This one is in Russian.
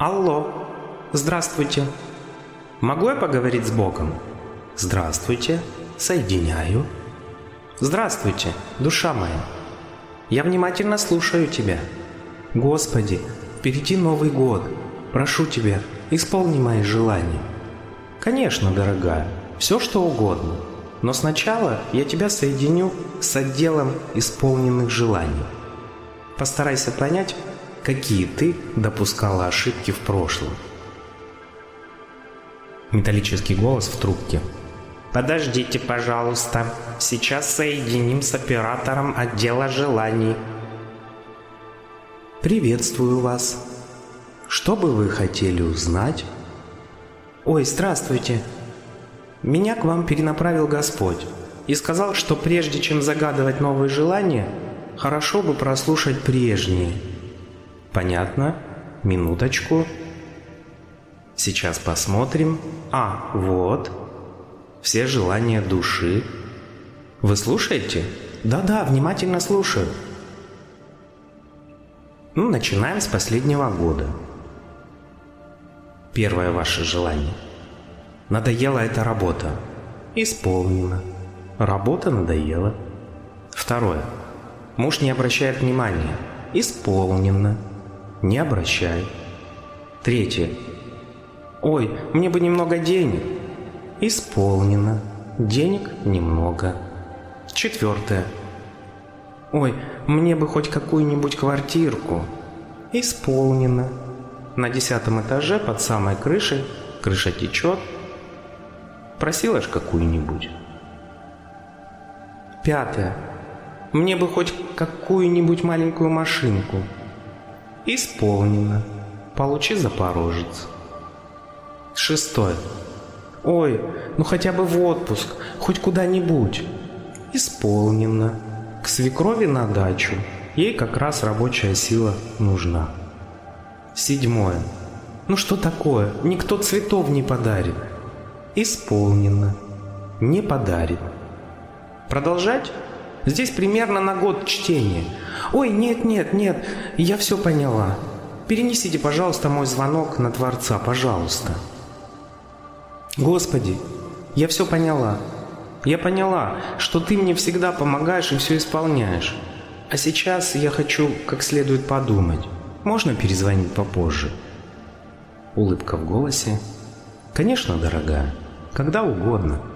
Алло, здравствуйте. Могу я поговорить с Богом? Здравствуйте, соединяю. Здравствуйте, душа моя. Я внимательно слушаю тебя. Господи, впереди Новый год. Прошу тебя, исполни мои желания. Конечно, дорогая, все что угодно. Но сначала я тебя соединю с отделом исполненных желаний. Постарайся понять, какие ты допускала ошибки в прошлом. Металлический голос в трубке. Подождите, пожалуйста. Сейчас соединим с оператором отдела желаний. Приветствую вас. Что бы вы хотели узнать? Ой, здравствуйте. Меня к вам перенаправил Господь и сказал, что прежде чем загадывать новые желания, хорошо бы прослушать прежние. Понятно? Минуточку. Сейчас посмотрим. Вот. Все желания души. Вы слушаете? Да-да, внимательно слушаю. Начинаем с последнего года. Первое ваше желание. Надоела эта работа. Исполнено. Работа надоела. Второе. Муж не обращает внимания. Исполнено. Не обращай. Третье. Ой, мне бы немного денег. Исполнено. Денег немного. Четвертое. Ой, мне бы хоть какую-нибудь квартирку. Исполнено. На 10-м этаже под самой крышей. Крыша течет. Просила ж какую-нибудь. Пятое. Мне бы хоть какую-нибудь маленькую машинку. Исполнено. Получи, Запорожец. Шестое. Ой, ну хотя бы в отпуск, хоть куда-нибудь. Исполнено. К свекрови на дачу. Ей как раз рабочая сила нужна. Седьмое. Ну что такое? Никто цветов не подарит. Исполнено. Не подарит. Продолжать? Здесь примерно на год чтения. Ой, нет, я все поняла. Перенесите, пожалуйста, мой звонок на Творца, пожалуйста. Господи, я все поняла. Я поняла, что ты мне всегда помогаешь и все исполняешь. А сейчас я хочу как следует подумать. Можно перезвонить попозже? Улыбка в голосе. Конечно, дорогая, когда угодно.